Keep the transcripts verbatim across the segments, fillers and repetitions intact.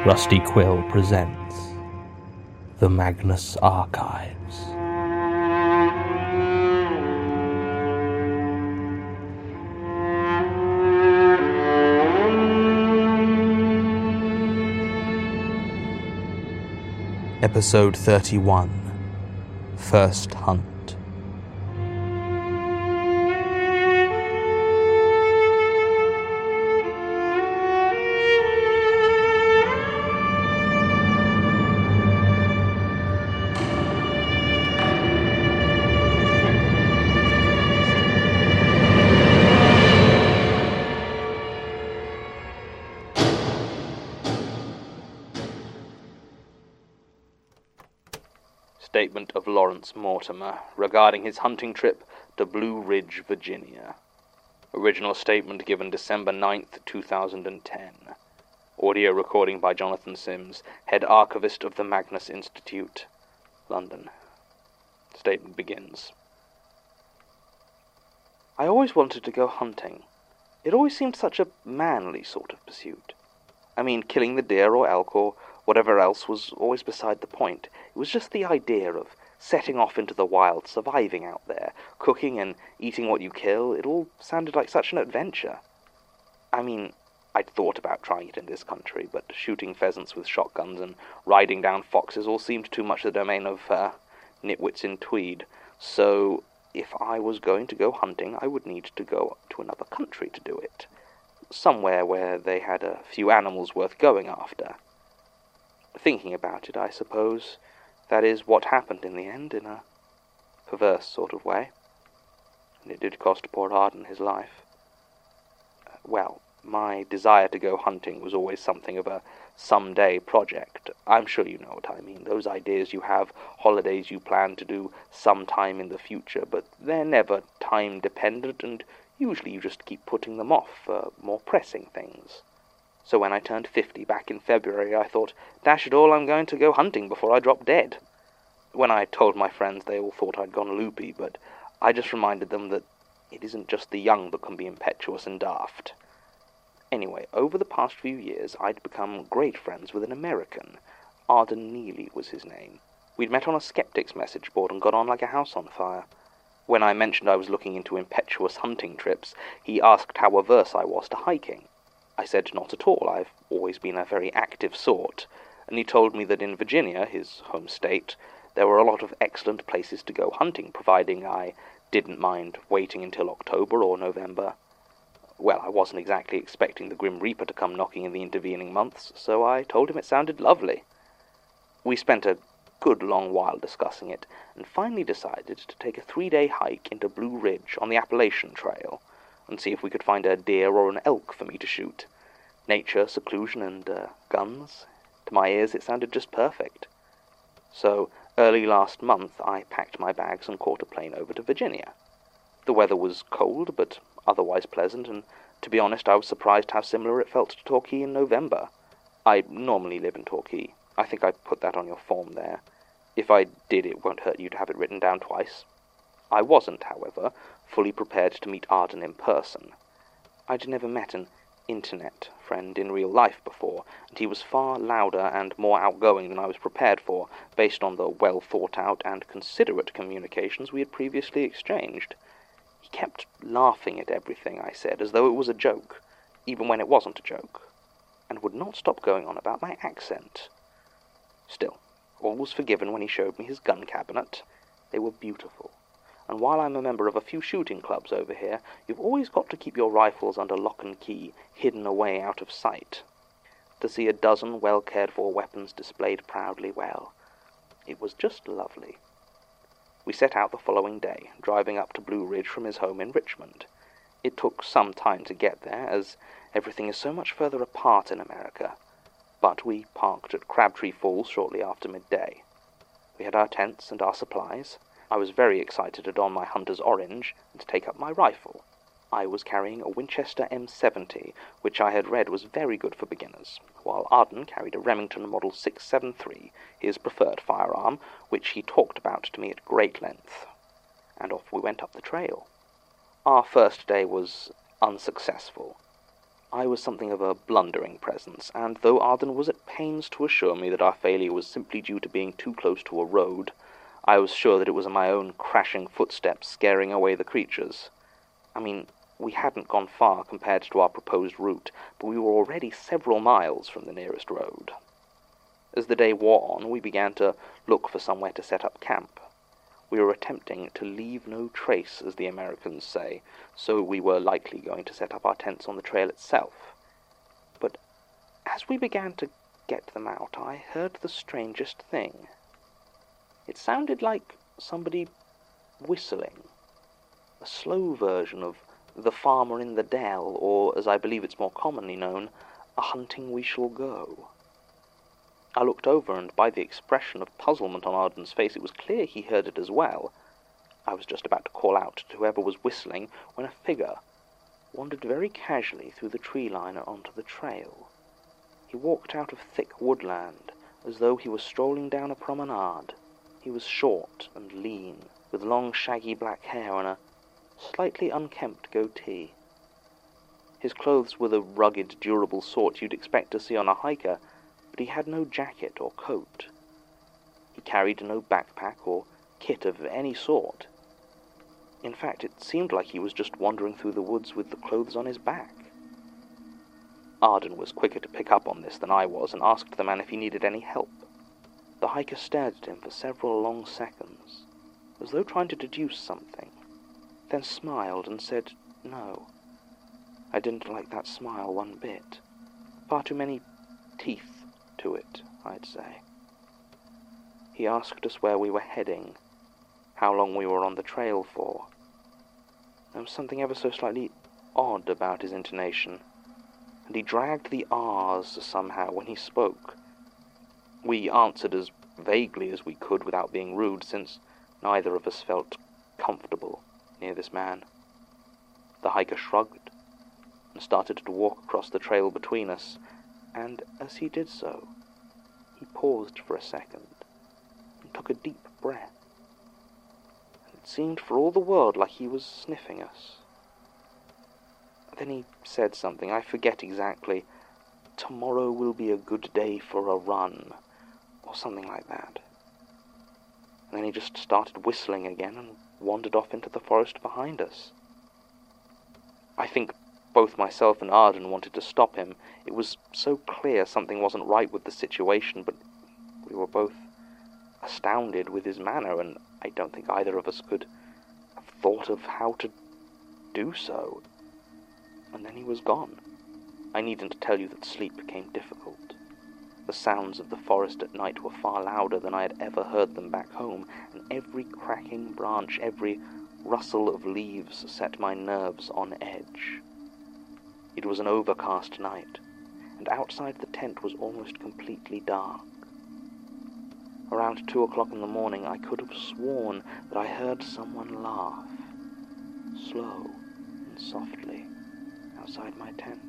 Rusty Quill presents The Magnus Archives. Episode thirty-one, First Hunt. Statement of Lawrence Mortimer regarding his hunting trip to Blue Ridge, Virginia. Original statement given December ninth, two thousand ten. Audio recording by Jonathan Sims, head archivist of the Magnus Institute, London. Statement begins. I always wanted to go hunting. It always seemed such a manly sort of pursuit. I mean, killing the deer or elk or whatever else was always beside the point. It was just the idea of setting off into the wild, surviving out there, cooking and eating what you kill. It all sounded like such an adventure. I mean, I'd thought about trying it in this country, but shooting pheasants with shotguns and riding down foxes all seemed too much the domain of uh, nitwits in tweed. So, if I was going to go hunting, I would need to go to another country to do it. Somewhere where they had a few animals worth going after. Thinking about it, I suppose, that is what happened in the end, in a perverse sort of way. And it did cost poor Arden his life. Uh, well, my desire to go hunting was always something of a someday project. I'm sure you know what I mean. Those ideas you have, holidays you plan to do sometime in the future, but they're never time-dependent, and usually you just keep putting them off for more pressing things. So when I turned fifty back in February, I thought, dash it all, I'm going to go hunting before I drop dead. When I told my friends, they all thought I'd gone loopy, but I just reminded them that it isn't just the young that can be impetuous and daft. Anyway, over the past few years, I'd become great friends with an American. Arden Neely was his name. We'd met on a skeptics message board and got on like a house on fire. When I mentioned I was looking into impetuous hunting trips, he asked how averse I was to hiking. I said not at all, I've always been a very active sort, and he told me that in Virginia, his home state, there were a lot of excellent places to go hunting, providing I didn't mind waiting until October or November. Well, I wasn't exactly expecting the Grim Reaper to come knocking in the intervening months, so I told him it sounded lovely. We spent a good long while discussing it, and finally decided to take a three-day hike into Blue Ridge on the Appalachian Trail, and see if we could find a deer or an elk for me to shoot. Nature, seclusion, and uh, guns. To my ears, it sounded just perfect. So, early last month, I packed my bags and caught a plane over to Virginia. The weather was cold, but otherwise pleasant, and to be honest, I was surprised how similar it felt to Torquay in November. I normally live in Torquay. I think I put that on your form there. If I did, it won't hurt you to have it written down twice. I wasn't, however, fully prepared to meet Arden in person. I'd never met an internet friend in real life before, and he was far louder and more outgoing than I was prepared for, based on the well-thought-out and considerate communications we had previously exchanged. He kept laughing at everything I said, as though it was a joke, even when it wasn't a joke, and would not stop going on about my accent. Still, all was forgiven when he showed me his gun cabinet. They were beautiful. And while I'm a member of a few shooting clubs over here, you've always got to keep your rifles under lock and key, hidden away out of sight. To see a dozen well-cared-for weapons displayed proudly well, it was just lovely. We set out the following day, driving up to Blue Ridge from his home in Richmond. It took some time to get there, as everything is so much further apart in America, but we parked at Crabtree Falls shortly after midday. We had our tents and our supplies. I was very excited to don my hunter's orange and to take up my rifle. I was carrying a Winchester M seventy, which I had read was very good for beginners, while Arden carried a Remington Model six seventy-three, his preferred firearm, which he talked about to me at great length. And off we went up the trail. Our first day was unsuccessful. I was something of a blundering presence, and though Arden was at pains to assure me that our failure was simply due to being too close to a road, I was sure that it was my own crashing footsteps scaring away the creatures. I mean, we hadn't gone far compared to our proposed route, but we were already several miles from the nearest road. As the day wore on, we began to look for somewhere to set up camp. We were attempting to leave no trace, as the Americans say, so we were likely going to set up our tents on the trail itself. But as we began to get them out, I heard the strangest thing. It sounded like somebody whistling, a slow version of The Farmer in the Dell, or, as I believe it's more commonly known, A Hunting We Shall Go. I looked over, and by the expression of puzzlement on Arden's face, it was clear he heard it as well. I was just about to call out to whoever was whistling when a figure wandered very casually through the tree line and onto the trail. He walked out of thick woodland, as though he was strolling down a promenade. He was short and lean, with long shaggy black hair and a slightly unkempt goatee. His clothes were the rugged, durable sort you'd expect to see on a hiker, but he had no jacket or coat. He carried no backpack or kit of any sort. In fact, it seemed like he was just wandering through the woods with the clothes on his back. Arden was quicker to pick up on this than I was, and asked the man if he needed any help. The hiker stared at him for several long seconds, as though trying to deduce something, then smiled and said no. I didn't like that smile one bit. Far too many teeth to it, I'd say. He asked us where we were heading, how long we were on the trail for. There was something ever so slightly odd about his intonation, and he dragged the R's somehow when he spoke. We answered as vaguely as we could without being rude, since neither of us felt comfortable near this man. The hiker shrugged and started to walk across the trail between us, and as he did so, he paused for a second and took a deep breath. It seemed for all the world like he was sniffing us. Then he said something, I forget exactly. Tomorrow will be a good day for a run, or something like that. And then he just started whistling again and wandered off into the forest behind us. I think both myself and Arden wanted to stop him. It was so clear something wasn't right with the situation, but we were both astounded with his manner, and I don't think either of us could have thought of how to do so. And then he was gone. I needn't tell you that sleep became difficult. The sounds of the forest at night were far louder than I had ever heard them back home, and every cracking branch, every rustle of leaves set my nerves on edge. It was an overcast night, and outside the tent was almost completely dark. Around two o'clock in the morning, I could have sworn that I heard someone laugh, slow and softly, outside my tent.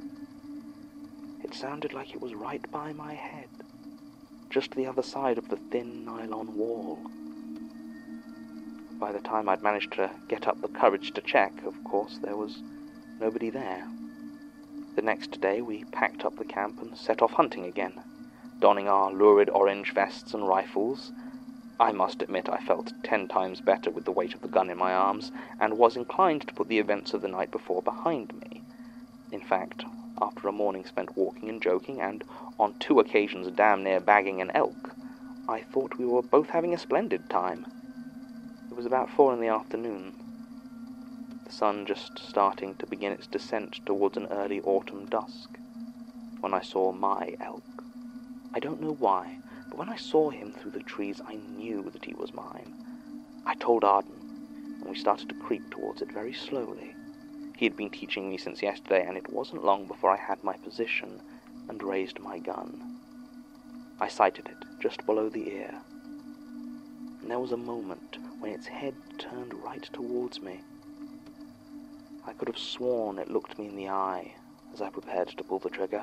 It sounded like it was right by my head, just the other side of the thin nylon wall. By the time I'd managed to get up the courage to check, of course, there was nobody there. The next day we packed up the camp and set off hunting again, donning our lurid orange vests and rifles. I must admit I felt ten times better with the weight of the gun in my arms, and was inclined to put the events of the night before behind me. In fact, after a morning spent walking and joking, and on two occasions damn near bagging an elk, I thought we were both having a splendid time. It was about four in the afternoon, the sun just starting to begin its descent towards an early autumn dusk, when I saw my elk. I don't know why, but when I saw him through the trees, I knew that he was mine. I told Arden, and we started to creep towards it very slowly. He had been teaching me since yesterday, and it wasn't long before I had my position and raised my gun. I sighted it just below the ear, and there was a moment when its head turned right towards me. I could have sworn it looked me in the eye as I prepared to pull the trigger.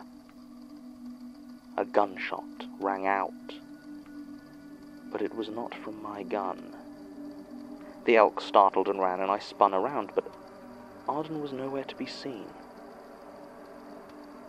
A gunshot rang out, but it was not from my gun. The elk startled and ran, and I spun around, but Arden was nowhere to be seen.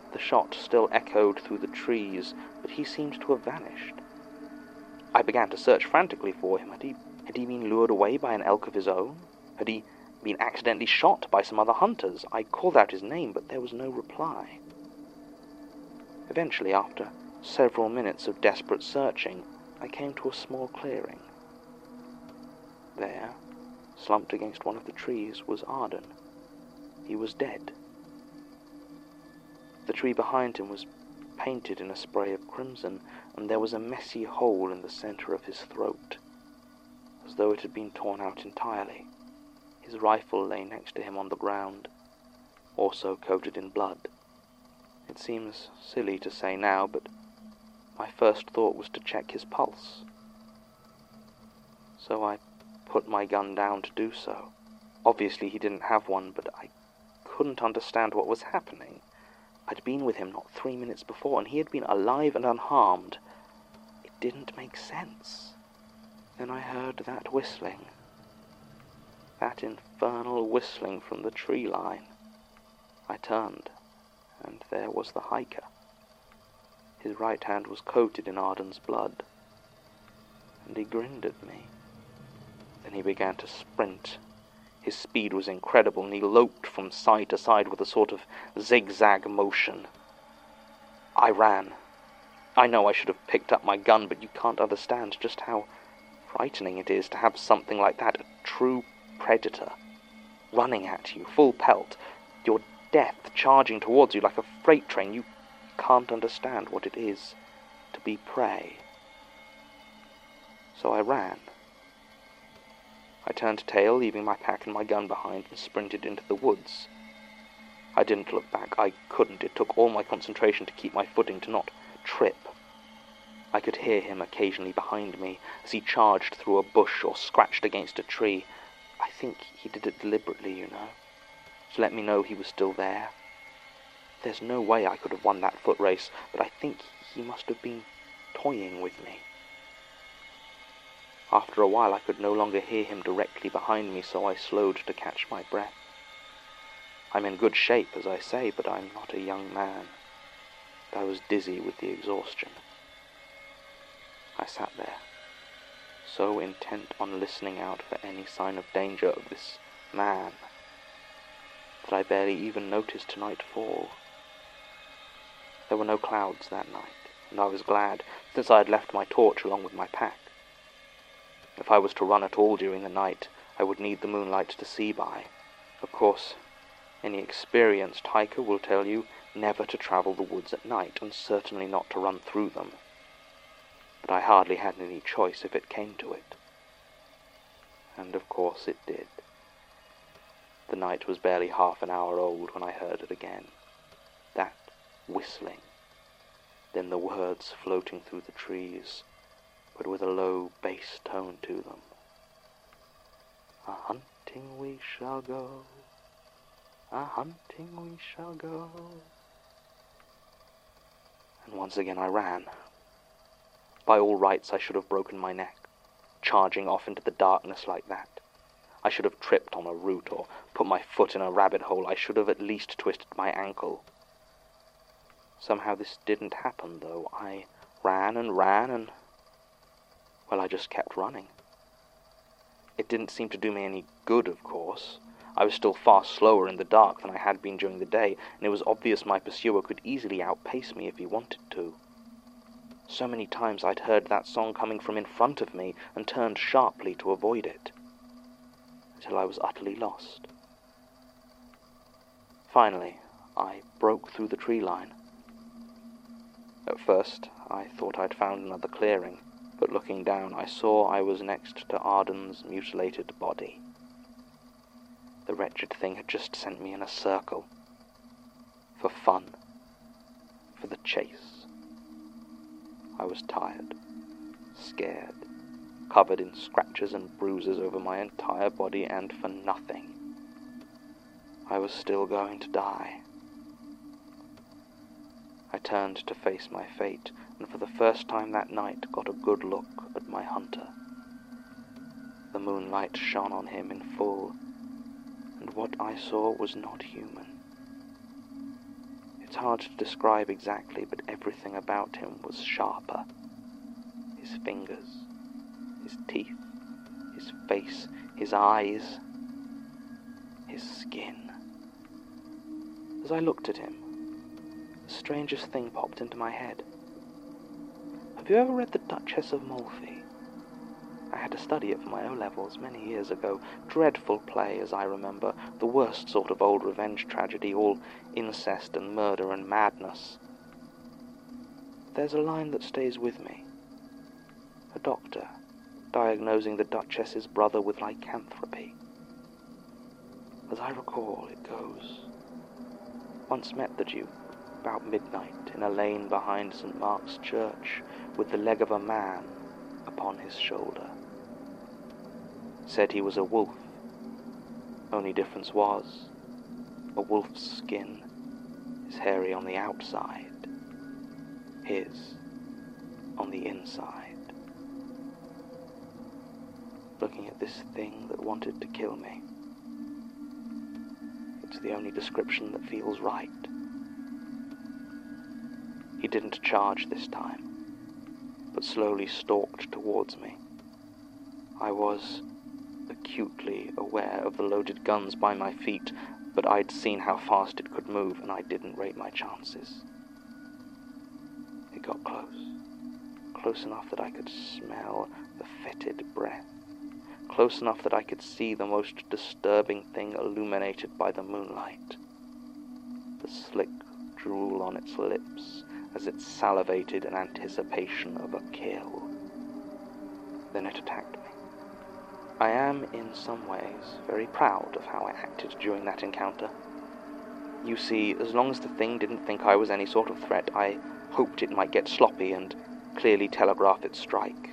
The shot still echoed through the trees, but he seemed to have vanished. I began to search frantically for him. Had he, had he been lured away by an elk of his own? Had he been accidentally shot by some other hunters? I called out his name, but there was no reply. Eventually, after several minutes of desperate searching, I came to a small clearing. There, slumped against one of the trees, was Arden. He was dead. The tree behind him was painted in a spray of crimson, and there was a messy hole in the center of his throat, as though it had been torn out entirely. His rifle lay next to him on the ground, also coated in blood. It seems silly to say now, but my first thought was to check his pulse. So I put my gun down to do so. Obviously he didn't have one, but I couldn't understand what was happening. I'd been with him not three minutes before, and he had been alive and unharmed. It didn't make sense. Then I heard that whistling. That infernal whistling from the tree line. I turned, and there was the hiker. His right hand was coated in Arden's blood, and he grinned at me. Then he began to sprint. His speed was incredible, and he loped from side to side with a sort of zigzag motion. I ran. I know I should have picked up my gun, but you can't understand just how frightening it is to have something like that, a true predator, running at you, full pelt, your death charging towards you like a freight train. You can't understand what it is to be prey. So I ran. I turned tail, leaving my pack and my gun behind, and sprinted into the woods. I didn't look back. I couldn't. It took all my concentration to keep my footing, to not trip. I could hear him occasionally behind me as he charged through a bush or scratched against a tree. I think he did it deliberately, you know, to let me know he was still there. There's no way I could have won that foot race, but I think he must have been toying with me. After a while I could no longer hear him directly behind me, so I slowed to catch my breath. I'm in good shape, as I say, but I'm not a young man. I was dizzy with the exhaustion. I sat there, so intent on listening out for any sign of danger of this man, that I barely even noticed night fall. There were no clouds that night, and I was glad, since I had left my torch along with my pack. If I was to run at all during the night, I would need the moonlight to see by. Of course, any experienced hiker will tell you never to travel the woods at night, and certainly not to run through them. But I hardly had any choice if it came to it. And of course it did. The night was barely half an hour old when I heard it again. That whistling. Then the words floating through the trees, but with a low bass tone to them. A-hunting we shall go, a-hunting we shall go. And once again I ran. By all rights I should have broken my neck, charging off into the darkness like that. I should have tripped on a root or put my foot in a rabbit hole. I should have at least twisted my ankle. Somehow this didn't happen, though. I ran and ran and... well, I just kept running. It didn't seem to do me any good, of course. I was still far slower in the dark than I had been during the day, and it was obvious my pursuer could easily outpace me if he wanted to. So many times I'd heard that song coming from in front of me and turned sharply to avoid it, until I was utterly lost. Finally, I broke through the tree line. At first, I thought I'd found another clearing, but looking down, I saw I was next to Arden's mutilated body. The wretched thing had just sent me in a circle. For fun. For the chase. I was tired, scared, covered in scratches and bruises over my entire body, and for nothing. I was still going to die. I turned to face my fate, and for the first time that night got a good look at my hunter. The moonlight shone on him in full, and what I saw was not human. It's hard to describe exactly, but everything about him was sharper. His fingers, his teeth, his face, his eyes, his skin. As I looked at him, the strangest thing popped into my head. Have you ever read The Duchess of Malfi? I had to study it for my O-levels many years ago. Dreadful play, as I remember, the worst sort of old revenge tragedy, all incest and murder and madness. There's a line that stays with me. A doctor diagnosing the Duchess's brother with lycanthropy. As I recall, it goes, "Once met the Duke about midnight in a lane behind Saint Mark's Church with the leg of a man upon his shoulder. Said he was a wolf. Only difference was, a wolf's skin is hairy on the outside, his on the inside." Looking at this thing that wanted to kill me, it's the only description that feels right. He didn't charge this time, but slowly stalked towards me. I was acutely aware of the loaded guns by my feet, but I'd seen how fast it could move, and I didn't rate my chances. It got close, close enough that I could smell the fetid breath, close enough that I could see the most disturbing thing illuminated by the moonlight, the slick drool on its lips as it salivated in anticipation of a kill. Then it attacked me. I am, in some ways, very proud of how I acted during that encounter. You see, as long as the thing didn't think I was any sort of threat, I hoped it might get sloppy and clearly telegraph its strike.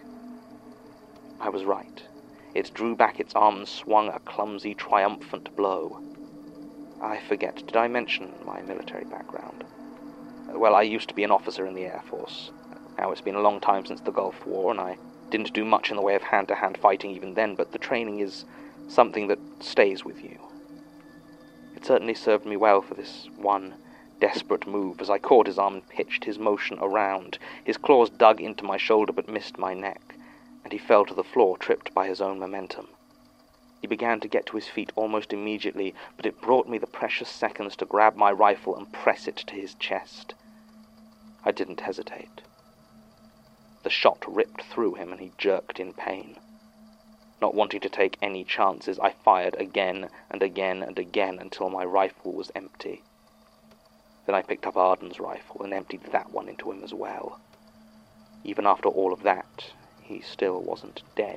I was right. It drew back its arm and swung a clumsy, triumphant blow. I forget, did I mention my military background? Well, I used to be an officer in the Air Force. Now, it's been a long time since the Gulf War, and I didn't do much in the way of hand-to-hand fighting even then, but the training is something that stays with you. It certainly served me well for this one desperate move, as I caught his arm and pitched his motion around. His claws dug into my shoulder but missed my neck, and he fell to the floor, tripped by his own momentum. He began to get to his feet almost immediately, but it brought me the precious seconds to grab my rifle and press it to his chest. I didn't hesitate. The shot ripped through him, and he jerked in pain. Not wanting to take any chances, I fired again and again and again until my rifle was empty. Then I picked up Arden's rifle and emptied that one into him as well. Even after all of that, he still wasn't dead.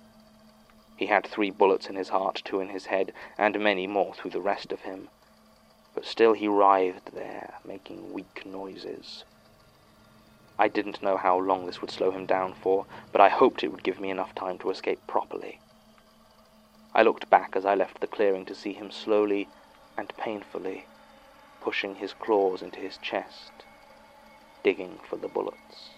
He had three bullets in his heart, two in his head, and many more through the rest of him. But still he writhed there, making weak noises. I didn't know how long this would slow him down for, but I hoped it would give me enough time to escape properly. I looked back as I left the clearing to see him slowly and painfully pushing his claws into his chest, digging for the bullets.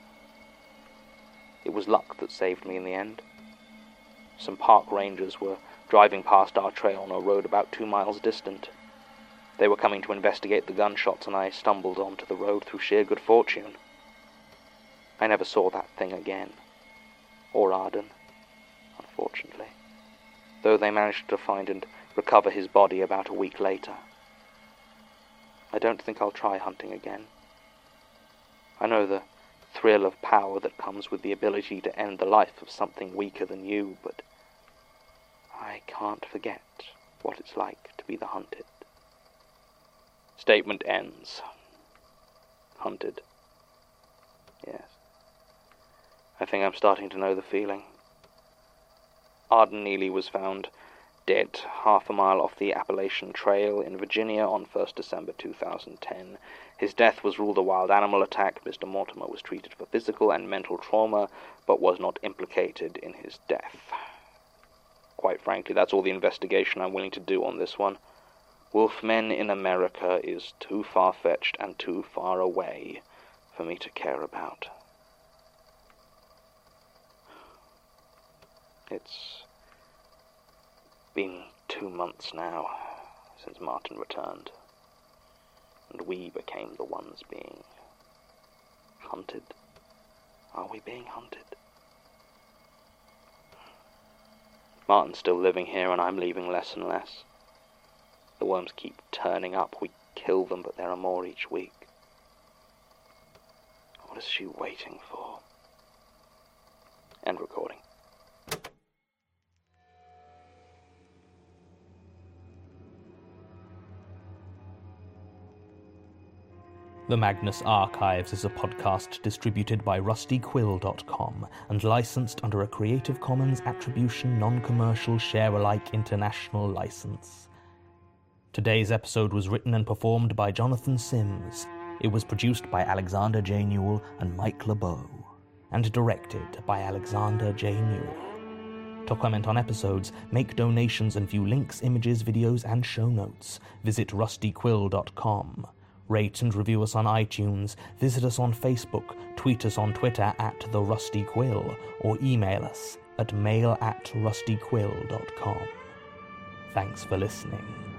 It was luck that saved me in the end. Some park rangers were driving past our trail on a road about two miles distant. They were coming to investigate the gunshots, and I stumbled onto the road through sheer good fortune. I never saw that thing again, or Arden, unfortunately, though they managed to find and recover his body about a week later. I don't think I'll try hunting again. I know the thrill of power that comes with the ability to end the life of something weaker than you, but I can't forget what it's like to be the hunted. Statement ends. Hunted. Yes. I think I'm starting to know the feeling. Arden Neely was found dead half a mile off the Appalachian Trail in Virginia on first December two thousand ten. His death was ruled a wild animal attack. Mister Mortimer was treated for physical and mental trauma, but was not implicated in his death. Quite frankly, that's all the investigation I'm willing to do on this one. Wolfmen in America is too far-fetched and too far away for me to care about. It's been two months now since Martin returned. and we became the ones being hunted. Are we being hunted? Martin's still living here, and I'm leaving less and less. The worms keep turning up. We kill them, but there are more each week. What is she waiting for? End recording. The Magnus Archives is a podcast distributed by rusty quill dot com and licensed under a Creative Commons Attribution Non-Commercial Share-alike International License. Today's episode was written and performed by Jonathan Sims. It was produced by Alexander J. Newell and Mike LeBeau, and directed by Alexander J. Newell. To comment on episodes, make donations, and view links, images, videos, and show notes, visit rusty quill dot com. Rate and review us on iTunes, visit us on Facebook, tweet us on Twitter at The Rusty Quill, or email us at mail at rusty quill dot com. Thanks for listening.